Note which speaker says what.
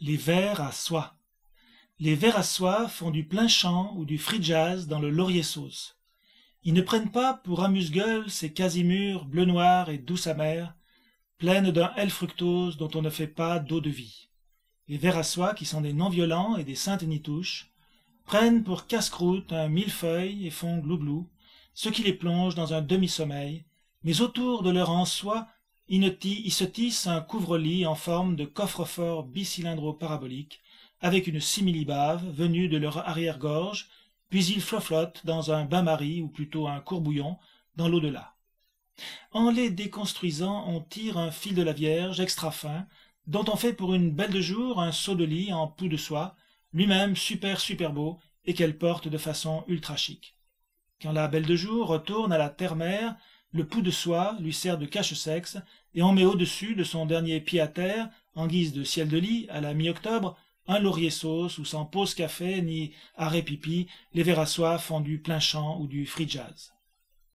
Speaker 1: Les vers à soie. Les vers à soie font du plein champ ou du free jazz dans le laurier sauce. Ils ne prennent pas pour amuse-gueule ces casimures bleu-noir et douce amère, pleines d'un L-fructose dont on ne fait pas d'eau de vie. Les vers à soie, qui sont des non-violents et des saintes nitouches, prennent pour casse-croûte un millefeuille et font glouglou, ce qui les plonge dans un demi-sommeil, mais autour de leur en soie, ils se tissent un couvre-lit en forme de coffre-fort bicylindro-parabolique, avec une simili-bave venue de leur arrière-gorge, puis ils flottent dans un bain-marie, ou plutôt un courbouillon, dans l'au-delà. En les déconstruisant, on tire un fil de la Vierge extra fin, dont on fait pour une belle de jour un seau de lit en pou de soie, lui-même super beau, et qu'elle porte de façon ultra chic. Quand la belle de jour retourne à la terre-mère, le pou de soie lui sert de cache-sexe, et on met au-dessus de son dernier pied à terre, en guise de ciel de lit, à la mi-octobre, un laurier sauce où sans pause café ni arrêt pipi, les vers à soie font du plein champ ou du free jazz.